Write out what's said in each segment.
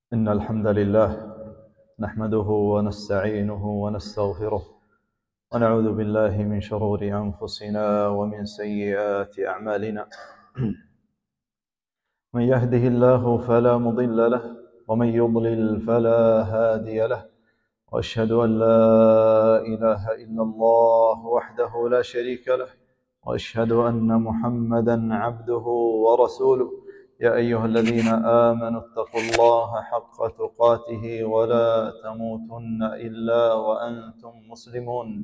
إن الحمد لله نحمده ونستعينه ونستغفره ونعوذ بالله من شرور أنفسنا ومن سيئات أعمالنا. من يهده الله فلا مضل له ومن يضلل فلا هادي له، وأشهد أن لا إله إلا الله وحده لا شريك له، وأشهد أن محمدًا عبده ورسوله. يا أيها الذين آمنوا اتقوا الله حق تقاته ولا تموتن إلا وأنتم مسلمون.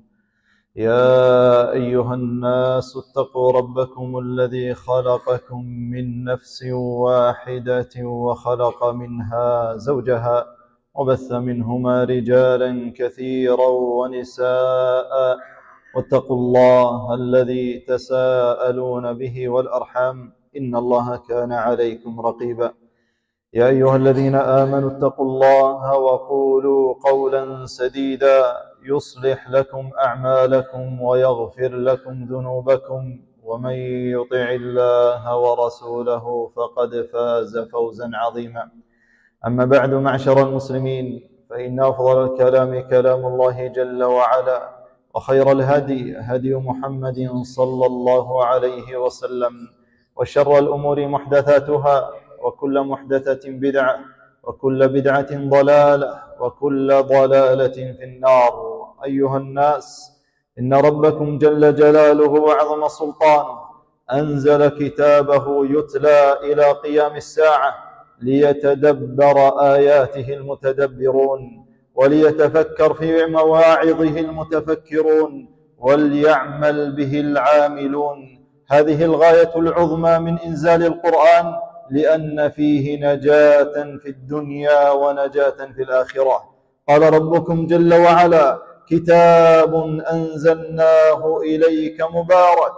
يا أيها الناس اتقوا ربكم الذي خلقكم من نفس واحدة وخلق منها زوجها وبث منهما رجالا كثيرا ونساء، واتقوا الله الذي تساءلون به والأرحام إن الله كان عليكم رقيبا. يا أيها الذين آمنوا اتقوا الله وقولوا قولا سديدا يصلح لكم أعمالكم ويغفر لكم ذنوبكم، ومن يطع الله ورسوله فقد فاز فوزا عظيما. أما بعد، معشر المسلمين، فإن أفضل الكلام كلام الله جل وعلا، وخير الهدي هدي محمد صلى الله عليه وسلم، وشر الأمور محدثاتها، وكل محدثة بدعة، وكل بدعة ضلالة، وكل ضلالة في النار. أيها الناس، إن ربكم جل جلاله وعظم سلطانه أنزل كتابه يتلى إلى قيام الساعة ليتدبر آياته المتدبرون، وليتفكر في مواعظه المتفكرون، وليعمل به العاملون. هذه الغاية العظمى من إنزال القرآن، لأن فيه نجاة في الدنيا ونجاة في الآخرة. قال ربكم جل وعلا: كتاب أنزلناه إليك مبارك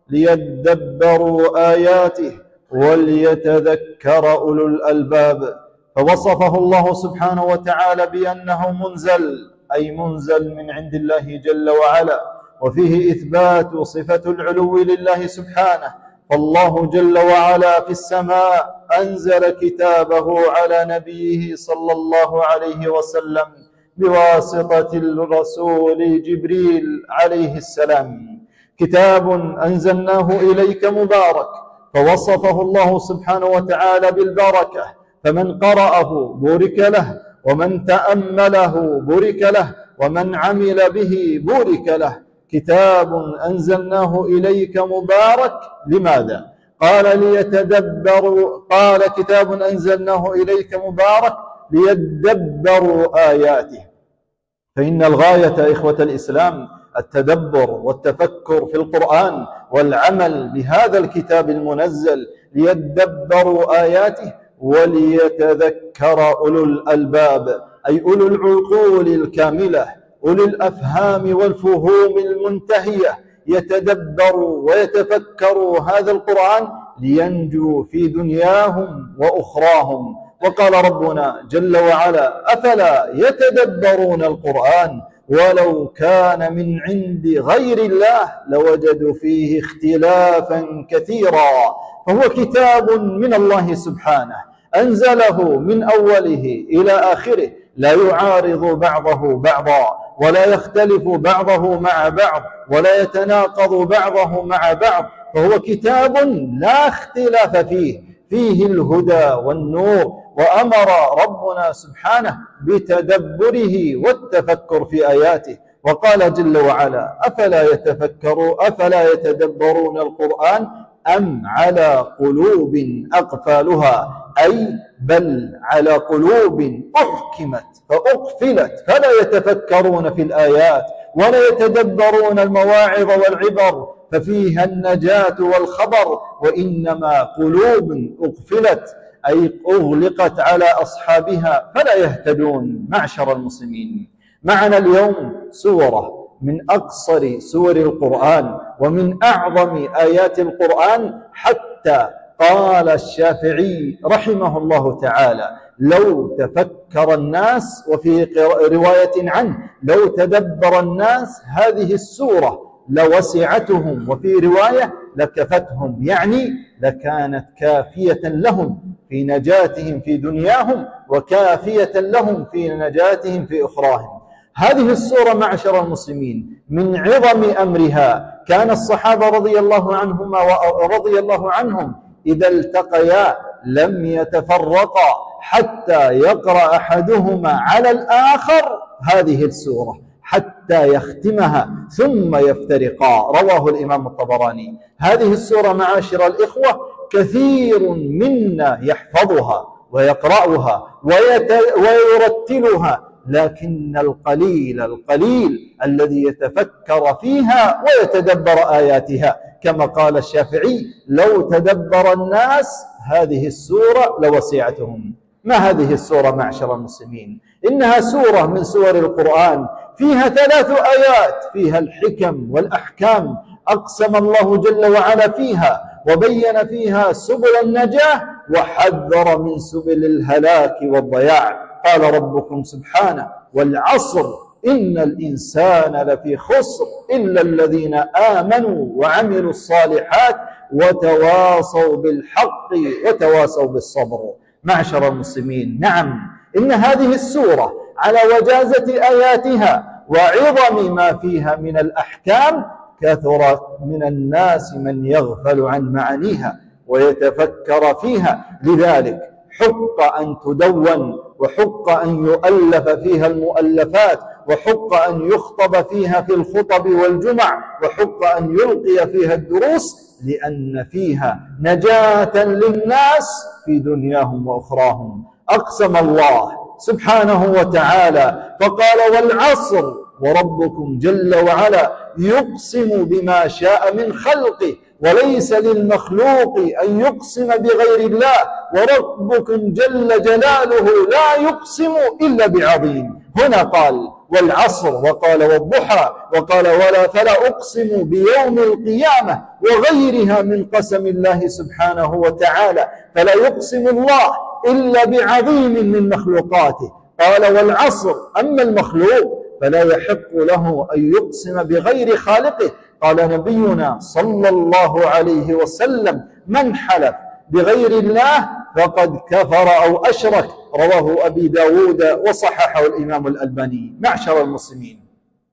ليدبروا آياته وليتذكر أولو الألباب. فوصفه الله سبحانه وتعالى بأنه منزل، أي منزل من عند الله جل وعلا، وفيه إثبات صفة العلو لله سبحانه. فالله جل وعلا في السماء أنزل كتابه على نبيه صلى الله عليه وسلم بواسطة الرسول جبريل عليه السلام. كتاب أنزلناه إليك مبارك، فوصفه الله سبحانه وتعالى بالبركة، فمن قرأه بورك له، ومن تأمله بورك له، ومن عمل به بورك له. كتاب أنزلناه إليك مبارك، لماذا؟ قال ليتدبروا، قال كتاب أنزلناه إليك مبارك ليدبروا آياته. فإن الغاية إخوة الإسلام التدبر والتفكر في القرآن، والعمل بهذا الكتاب المنزل ليدبروا آياته وليتذكر أولو الألباب، أي أولو العقول الكاملة، أولي الأفهام والفهوم المنتهية، يتدبروا ويتفكروا هذا القرآن لينجوا في دنياهم وأخراهم. وقال ربنا جل وعلا: أفلا يتدبرون القرآن ولو كان من عند غير الله لوجدوا فيه اختلافا كثيرا. فهو كتاب من الله سبحانه أنزله من أوله إلى آخره، لا يعارض بعضه بعضا، ولا يختلف بعضه مع بعض، ولا يتناقض بعضه مع بعض. فهو كتاب لا اختلاف فيه، فيه الهدى والنور. وأمر ربنا سبحانه بتدبره والتفكر في آياته، وقال جل وعلا: أفلا يتدبرون القرآن أم على قلوب أقفالها، أي بل على قلوب أحكمت فأقفلت فلا يتفكرون في الآيات ولا يتدبرون المواعظ والعبر ففيها النجاة والخبر، وإنما قلوب أقفلت، أي أغلقت على أصحابها فلا يهتدون. معشر المسلمين، معنا اليوم سورة من أقصر سور القرآن ومن أعظم آيات القرآن، حتى قال الشافعي رحمه الله تعالى: لو تفكر الناس، وفي رواية عنه: لو تدبر الناس هذه السورة لوسعتهم، وفي رواية: لكفتهم، يعني لكانت كافية لهم في نجاتهم في دنياهم وكافية لهم في نجاتهم في أخراهم. هذه السورة معشر المسلمين من عظم أمرها كان الصحابة رضي الله عنهم إذا التقيا لم يتفرقا حتى يقرأ أحدهما على الآخر هذه السورة حتى يختمها ثم يفترقا، رواه الإمام الطبراني. هذه السورة معاشر الإخوة كثير منا يحفظها ويقرأها ويرتلها، لكن القليل الذي يتفكر فيها ويتدبر آياتها، كما قال الشافعي: لو تدبر الناس هذه السورة لوسعتهم. ما هذه السورة معشر المسلمين؟ إنها سورة من سور القرآن فيها 3 آيات فيها الحكم والأحكام، أقسم الله جل وعلا فيها وبين فيها سبل النجاة وحذر من سبل الهلاك والضياع. قال ربكم سبحانه: والعصر إن الإنسان لفي خسر إلا الذين آمنوا وعملوا الصالحات وتواصوا بالحق وتواصوا بالصبر. معشر المسلمين، نعم، إن هذه السورة على وجازة آياتها وعظم ما فيها من الأحكام كثر من الناس من يغفل عن معانيها ويتفكر فيها، لذلك حق أن تدون، وحق أن يؤلف فيها المؤلفات، وحق أن يخطب فيها في الخطب والجمع، وحق أن يلقي فيها الدروس، لأن فيها نجاة للناس في دنياهم وأخراهم. أقسم الله سبحانه وتعالى فقال: والعصر، وربكم جل وعلا يقسم بما شاء من خلقه، وليس للمخلوق أن يقسم بغير الله، وربكم جل جلاله لا يقسم إلا بعظيم. هنا قال والعصر، وقال والضحى، وقال فلا أقسم بيوم القيامة وغيرها من قسم الله سبحانه وتعالى، فلا يقسم الله إلا بعظيم من مخلوقاته. قال والعصر، أما المخلوق فلا يحق له أن يقسم بغير خالقه. قال نبينا صلى الله عليه وسلم: من حلف بغير الله فقد كفر أو أشرك، رواه أبي داود وصححه الإمام الألباني. معشر المسلمين،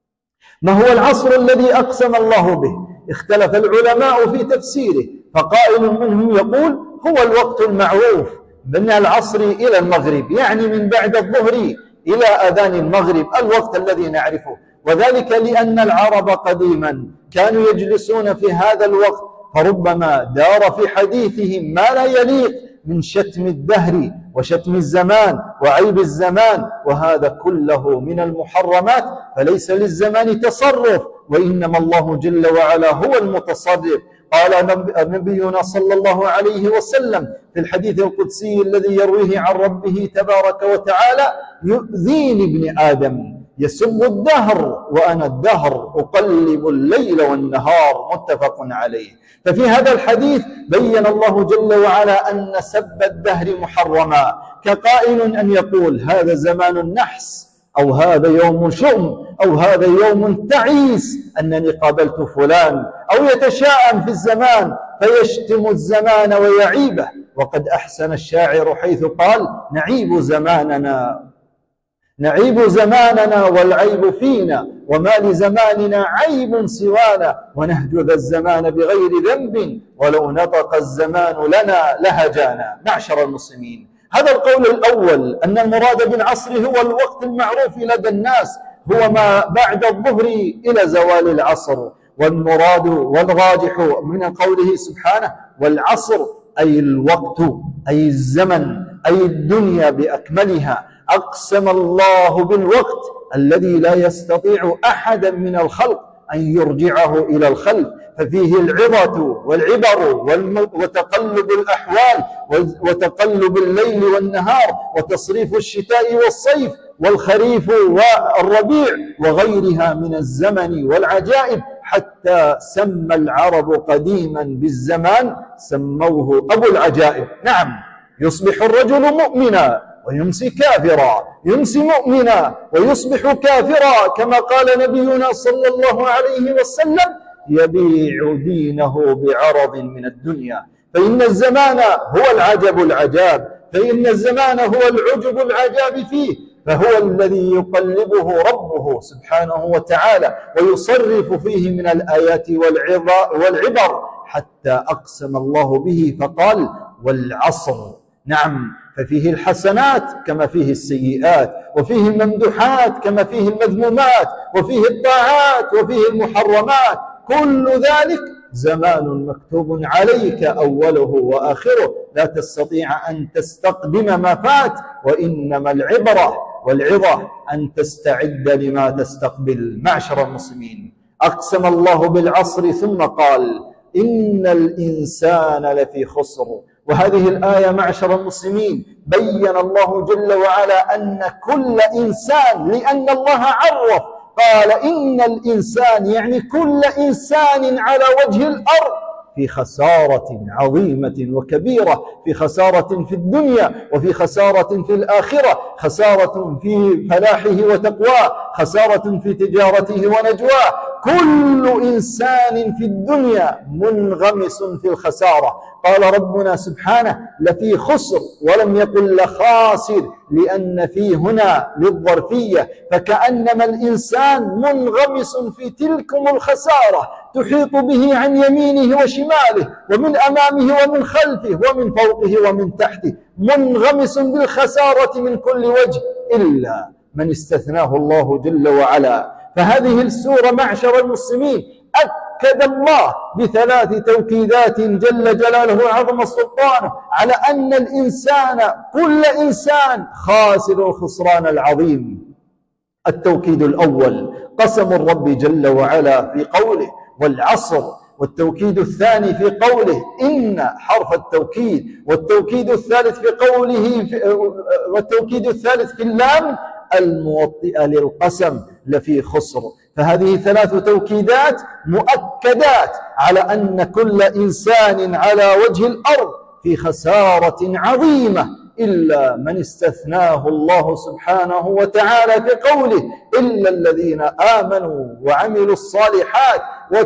ما هو العصر الذي أقسم الله به؟ اختلف العلماء في تفسيره، فقائل منهم يقول هو الوقت المعروف من العصر إلى المغرب، يعني من بعد الظهر إلى أذان المغرب، الوقت الذي نعرفه، وذلك لأن العرب قديما كانوا يجلسون في هذا الوقت، فربما دار في حديثهم ما لا يليق من شتم الدهر وشتم الزمان وعيب الزمان، وهذا كله من المحرمات، فليس للزمان تصرف، وإنما الله جل وعلا هو المتصرف. قال نبينا صلى الله عليه وسلم في الحديث القدسي الذي يرويه عن ربه تبارك وتعالى: يؤذيني ابن آدم يسب الدهر وأنا الدهر أقلب الليل والنهار، متفق عليه. ففي هذا الحديث بين الله جل وعلا أن سب الدهر محرما، كقائل أن يقول هذا زمان النحس، أو هذا يوم شؤم، أو هذا يوم تعيس أنني قابلت فلان، أو يتشاءم في الزمان فيشتم الزمان ويعيبه. وقد أحسن الشاعر حيث قال: نعيب زماننا والعيب فينا، وما لزماننا عيب سوانا، ونهج ذا الزمان بغير ذنب، ولو نطق الزمان لنا لهجانا. معشر المسلمين، هذا القول الأول أن المراد بالعصر هو الوقت المعروف لدى الناس، هو ما بعد الظهر إلى زوال العصر. والمراد والراجح من قوله سبحانه والعصر أي الوقت، أي الزمن، أي الدنيا بأكملها. أقسم الله بالوقت الذي لا يستطيع أحدا من الخلق أن يرجعه إلى الخلق، ففيه العظة والعبر وتقلب الأحوال وتقلب الليل والنهار وتصريف الشتاء والصيف والخريف والربيع وغيرها من الزمن والعجائب، حتى سمى العرب قديما بالزمان سموه أبو العجائب. نعم، يصبح الرجل مؤمنا ويمسي كافرا، يمسي مؤمنا ويصبح كافرا، كما قال نبينا صلى الله عليه وسلم: يبيع دينه بعرض من الدنيا. فإن الزمان هو العجب العجاب، فإن الزمان هو العجب العجاب فيه، فهو الذي يقلبه ربه سبحانه وتعالى ويصرف فيه من الآيات والعبر، حتى أقسم الله به فقال والعصر. نعم، ففيه الحسنات كما فيه السيئات، وفيه الممدوحات كما فيه المذمومات، وفيه الطاعات وفيه المحرمات، كل ذلك زمان مكتوب عليك أوله وآخره، لا تستطيع أن تستقدم ما فات، وإنما العبرة والعظة أن تستعد لما تستقبل. معشر المسلمين، أقسم الله بالعصر ثم قال إن الإنسان لفي خسر. وهذه الآية معشر المسلمين بين الله جل وعلا أن كل إنسان، لأن الله عرف قال إن الإنسان، يعني كل إنسان على وجه الأرض في خسارة عظيمة وكبيرة، في خسارة في الدنيا وفي خسارة في الآخرة، خسارة في فلاحه وتقواه، خسارة في تجارته ونجواه. كل إنسان في الدنيا منغمس في الخسارة. قال ربنا سبحانه لفي خسر، ولم يقل لخاسر، لأن في هنا للظرفية، فكأنما الإنسان منغمس في تلكم الخسارة تحيط به عن يمينه وشماله، ومن أمامه ومن خلفه، ومن فوقه ومن تحته، منغمس بالخسارة من كل وجه، إلا من استثناه الله جل وعلا. فهذه السورة معشر المسلمين أكد الله بثلاث توكيدات جل جلاله وعظم سلطانه على أن الإنسان، كل إنسان خاسر الخسران العظيم. التوكيد الأول قسم الرب جل وعلا في قوله والعصر، والتوكيد الثاني في قوله إن حرف التوكيد، والتوكيد الثالث في قوله والتوكيد الثالث في اللام الموطئة للقسم لفي خسر. فهذه ثلاث توكيدات مؤكدات على أن كل إنسان على وجه الأرض في خسارة عظيمة، إلا من استثناه الله سبحانه وتعالى في قوله إلا الذين آمنوا وعملوا الصالحات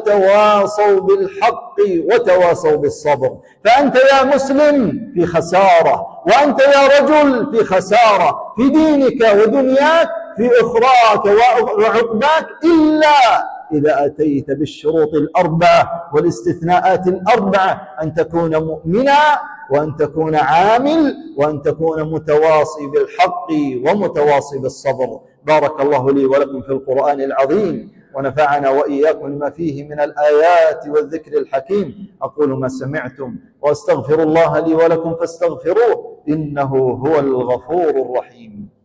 وتواصوا بالحق وتواصوا بالصبر. فأنت يا مسلم في خسارة، وأنت يا رجل في خسارة، في دينك ودنياك، في أخراك وعقباك، إلا إذا أتيت بالشروط الأربعة والاستثناءات الأربعة: أن تكون مؤمنا، وأن تكون عامل، وأن تكون متواصي بالحق ومتواصي بالصبر. بارك الله لي ولكم في القرآن العظيم، ونفعنا وإياكم لما فيه من الآيات والذكر الحكيم. أقول ما سمعتم وأستغفر الله لي ولكم فاستغفروه، إنه هو الغفور الرحيم.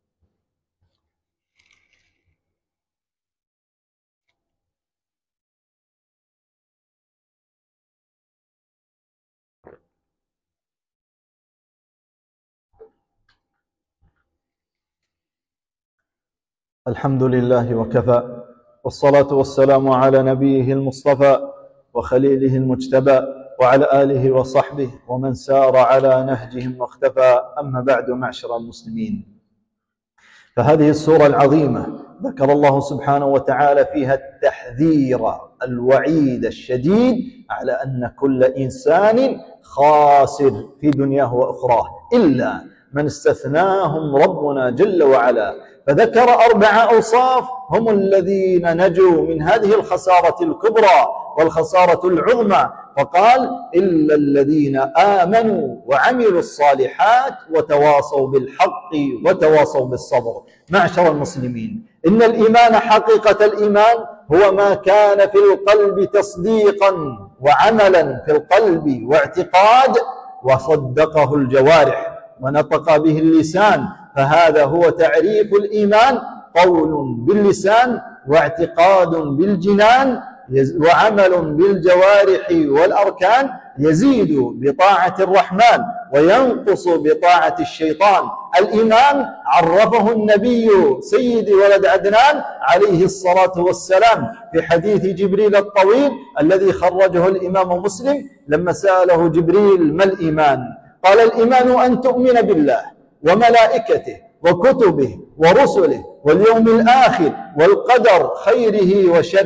الحمد لله وكفى، والصلاة والسلام على نبيه المصطفى وخليله المجتبى، وعلى آله وصحبه ومن سار على نهجهم واختفى. أما بعد، معشر المسلمين، فهذه السورة العظيمة ذكر الله سبحانه وتعالى فيها التحذير الوعيد الشديد على أن كل إنسان خاسر في دنياه وأخراه، إلا من استثناهم ربنا جل وعلا. فذكر 4 أوصاف هم الذين نجوا من هذه الخسارة الكبرى والخسارة العظمى، فقال إلا الذين آمنوا وعملوا الصالحات وتواصوا بالحق وتواصوا بالصبر. معشر المسلمين، إن الإيمان، حقيقة الإيمان هو ما كان في القلب تصديقا وعملا في القلب واعتقاد، وصدقه الجوارح ونطق به اللسان. فهذا هو تعريف الإيمان: قول باللسان، واعتقاد بالجنان، وعمل بالجوارح والأركان، يزيد بطاعة الرحمن وينقص بطاعة الشيطان. الإيمان عرفه النبي سيد ولد عدنان عليه الصلاة والسلام في حديث جبريل الطويل الذي خرجه الإمام مسلم، لما سأله جبريل ما الإيمان؟ قال الإيمان أن تؤمن بالله وملائكته وكتبه ورسله واليوم الآخر والقدر خيره وشره.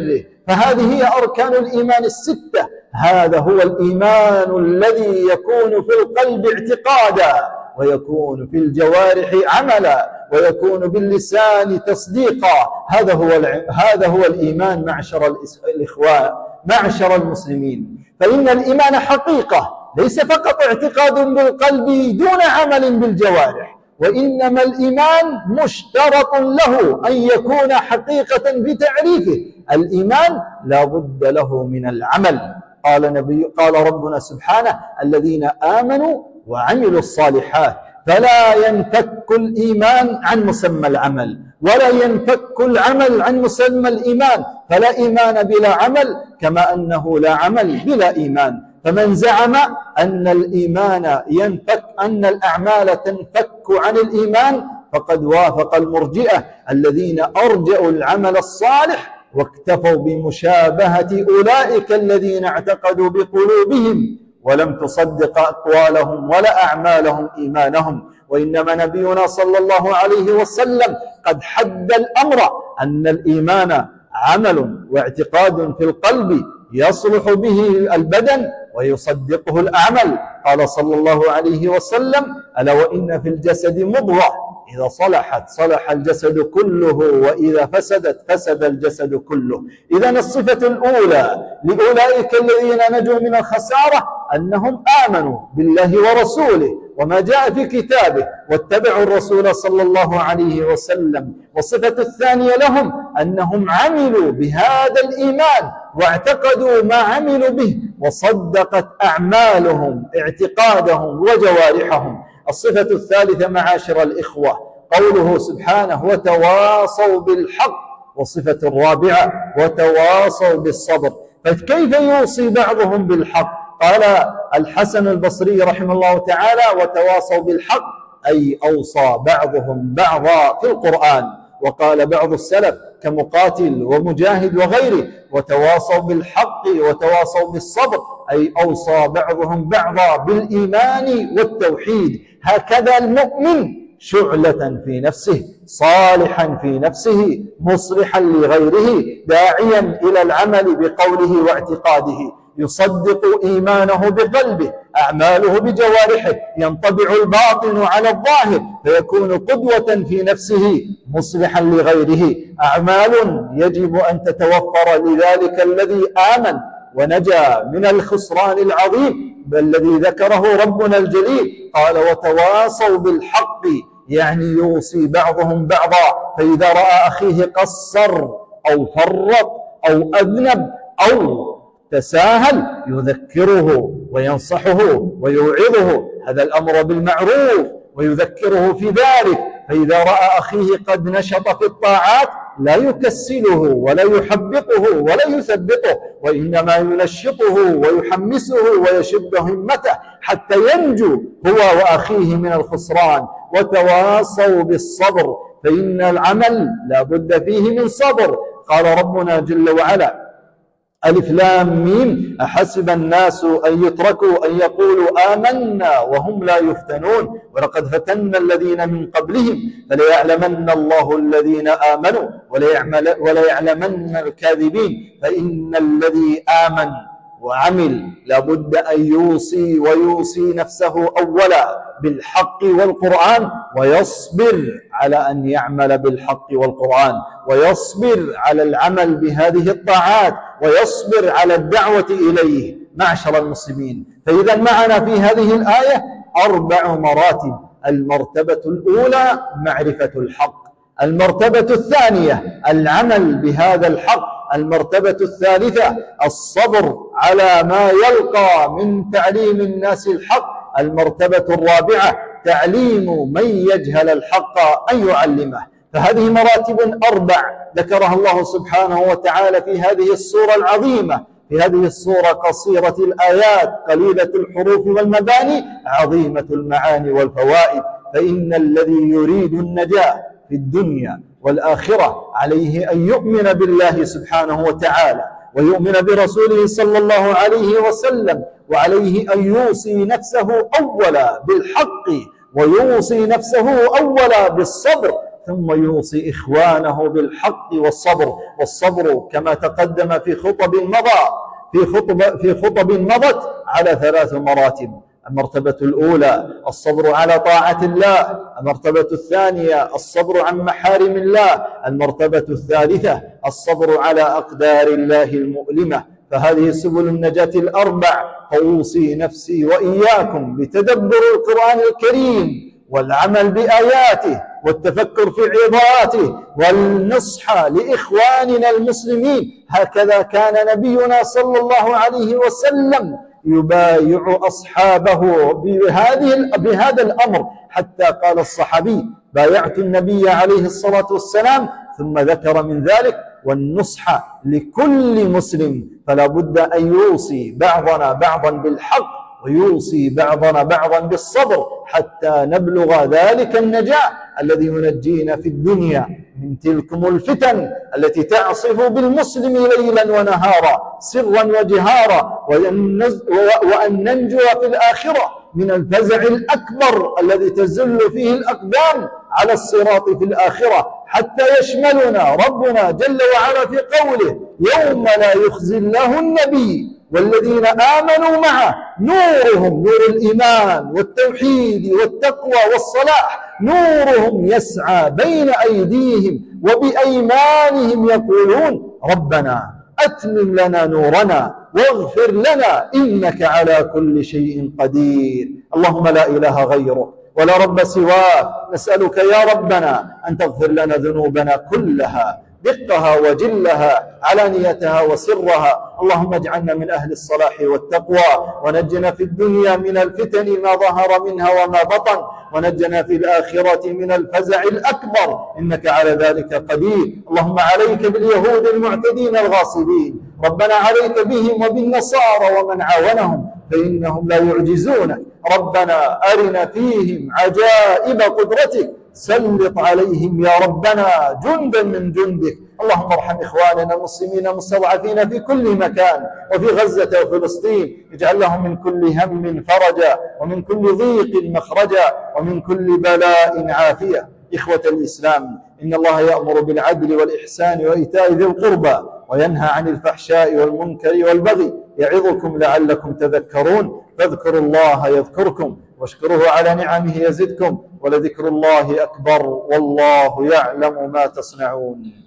فهذه هي أركان الإيمان الستة. هذا هو الإيمان الذي يكون في القلب اعتقادا، ويكون في الجوارح عملا، ويكون باللسان تصديقا. هذا هو الإيمان معشر الإخوان، معشر المسلمين. فإن الإيمان حقيقة، ليس فقط اعتقاد بالقلب دون عمل بالجوارح، وإنما الإيمان مشترط له أن يكون حقيقة بتعريفه. الإيمان لا بد له من العمل. قال ربنا سبحانه: الذين آمنوا وعملوا الصالحات. فلا ينفك الإيمان عن مسمى العمل، ولا ينفك العمل عن مسمى الإيمان. فلا إيمان بلا عمل، كما أنه لا عمل بلا إيمان. فمن زعم أن الإيمان ينفك، أن الأعمال تنفك عن الإيمان، فقد وافق المرجئة الذين أرجئوا العمل الصالح واكتفوا بمشابهة أولئك الذين اعتقدوا بقلوبهم ولم تصدق أقوالهم ولا أعمالهم إيمانهم. وإنما نبينا صلى الله عليه وسلم قد حد الأمر أن الإيمان عمل واعتقاد في القلب يصلح به البدن ويصدقه الأعمال. قال صلى الله عليه وسلم: ألا وإن في الجسد مضغة إذا صلحت صلح الجسد كله، وإذا فسدت فسد الجسد كله. إذن الصفة الأولى لأولئك الذين نجوا من الخسارة أنهم آمنوا بالله ورسوله وما جاء في كتابه واتبعوا الرسول صلى الله عليه وسلم. والصفة الثانية لهم أنهم عملوا بهذا الإيمان واعتقدوا ما عملوا به، وصدقت أعمالهم اعتقادهم وجوارحهم. الصفة الثالثة معاشر الإخوة قوله سبحانه: وتواصوا بالحق. والصفة الرابعة: وتواصوا بالصبر. فكيف يوصي بعضهم بالحق؟ قال الحسن البصري رحمه الله تعالى: وتواصوا بالحق أي أوصى بعضهم بعضا في القرآن. وقال بعض السلف كمقاتل ومجاهد وغيره: وتواصوا بالحق وتواصوا بالصبر أي أوصى بعضهم بعضا بالإيمان والتوحيد. هكذا المؤمن شعلة في نفسه، صالحا في نفسه، مصلحا لغيره، داعيا إلى العمل بقوله واعتقاده، يصدق إيمانه بقلبه، أعماله بجوارحه، ينطبع الباطن على الظاهر فيكون قدوة في نفسه مصلحا لغيره. أعمال يجب أن تتوفر لذلك الذي آمن ونجا من الخسران العظيم الذي ذكره ربنا الجليل. قال: وتواصوا بالحق، يعني يوصي بعضهم بعضا. فإذا رأى أخيه قصر أو فرط أو أذنب أو تساهل يذكره وينصحه ويوعظه، هذا الأمر بالمعروف، ويذكره في ذلك. فإذا رأى أخيه قد نشط في الطاعات لا يكسله ولا يحبطه ولا يثبطه، وإنما ينشطه ويحمسه ويشد همته حتى ينجو هو وأخيه من الخسران. وتواصوا بالصبر، فإن العمل لا بد فيه من صبر. قال ربنا جل وعلا: ألف لام ميم أحسب الناس أن يتركوا أن يقولوا آمنا وهم لا يفتنون ولقد فتنا الذين من قبلهم فليعلمن الله الذين آمنوا وليعلمن الكاذبين. فإن الذي آمن وعمل لابد أن يوصي نفسه أولا بالحق والقرآن، ويصبر على أن يعمل بالحق والقرآن، ويصبر على العمل بهذه الطاعات، ويصبر على الدعوة إليه. معشر المسلمين، فإذا معنا في هذه الآية 4 مراتب. المرتبة الأولى معرفة الحق، المرتبة الثانية العمل بهذا الحق، المرتبة الثالثة الصبر على ما يلقى من تعليم الناس الحق، المرتبة الرابعة تعليم من يجهل الحق أن يعلمه. فهذه مراتب 4 ذكرها الله سبحانه وتعالى في هذه السورة العظيمة، في هذه السورة قصيرة الآيات قليلة الحروف والمباني عظيمة المعاني والفوائد. فإن الذي يريد النجاة في الدنيا والآخرة عليه أن يؤمن بالله سبحانه وتعالى ويؤمن برسوله صلى الله عليه وسلم، وعليه أن يوصي نفسه أولا بالحق ويوصي نفسه أولا بالصبر. ثم يوصي إخوانه بالحق والصبر كما تقدم في خطب مضت على 3 مراتب. المرتبة الأولى الصبر على طاعة الله، المرتبة الثانية الصبر عن محارم الله، المرتبة الثالثة الصبر على أقدار الله المؤلمة. فهذه سبل النجاة الأربع، فأوصي نفسي وإياكم بتدبر القرآن الكريم والعمل بآياته والتفكر في عظاته والنصح لإخواننا المسلمين. هكذا كان نبينا صلى الله عليه وسلم يبايع أصحابه بهذا الأمر، حتى قال الصحابي: بايعت النبي عليه الصلاة والسلام، ثم ذكر من ذلك: والنصح لكل مسلم. فلا بد أن يوصي بعضنا بعضا بالحق ويوصي بعضنا بعضا بالصبر حتى نبلغ ذلك النجاة الذي ينجينا في الدنيا من تلكم الفتن التي تعصف بالمسلم ليلا ونهارا سرا وجهارا، وأن ننجو في الآخرة من الفزع الأكبر الذي تزل فيه الأقدام على الصراط في الآخرة، حتى يشملنا ربنا جل وعلا في قوله: يوم لا يخزي الله النبي والذين آمنوا معه نورهم، نور الإيمان والتوحيد والتقوى والصلاح، نورهم يسعى بين أيديهم وبأيمانهم يقولون: ربنا أتمم لنا نورنا واغفر لنا إنك على كل شيء قدير. اللهم لا إله غيرك ولا رب سواك، نسألك يا ربنا أن تغفر لنا ذنوبنا كلها، دقها وجلها، علانيتها وسرها. اللهم اجعلنا من أهل الصلاح والتقوى، ونجنا في الدنيا من الفتن ما ظهر منها وما بطن، ونجنا في الآخرة من الفزع الأكبر، إنك على ذلك قدير. اللهم عليك باليهود المعتدين الغاصبين، ربنا عليك بهم وبالنصارى ومن عاونهم، فإنهم لا يعجزونك. ربنا أرنا فيهم عجائب قدرتك، سلط عليهم يا ربنا جندا من جندك. اللهم ارحم إخواننا المسلمين المستضعفين في كل مكان، وفي غزة وفلسطين، اجعل لهم من كل هم فرجا، ومن كل ضيق مخرجا، ومن كل بلاء عافية. إخوة الإسلام، إن الله يأمر بالعدل والإحسان وإيتاء ذي القربى، وينهى عن الفحشاء والمنكر والبغي، يعظكم لعلكم تذكرون. فاذكروا الله يذكركم، واشكروه على نعمه يزدكم، ولذكر الله أكبر، والله يعلم ما تصنعون.